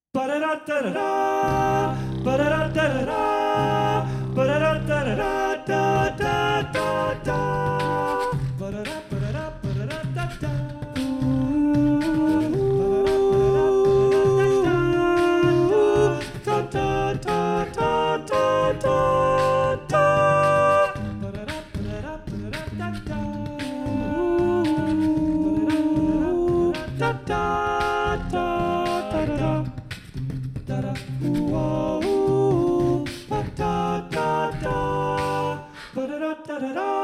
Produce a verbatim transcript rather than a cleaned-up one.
Ba-da-da-da-da-da, ba-da-da-da-da-da, ba-da-da-da-da-da-da-da-da. Ba-da-da-ba-da-da, ba-da-da-da-da. Da da da da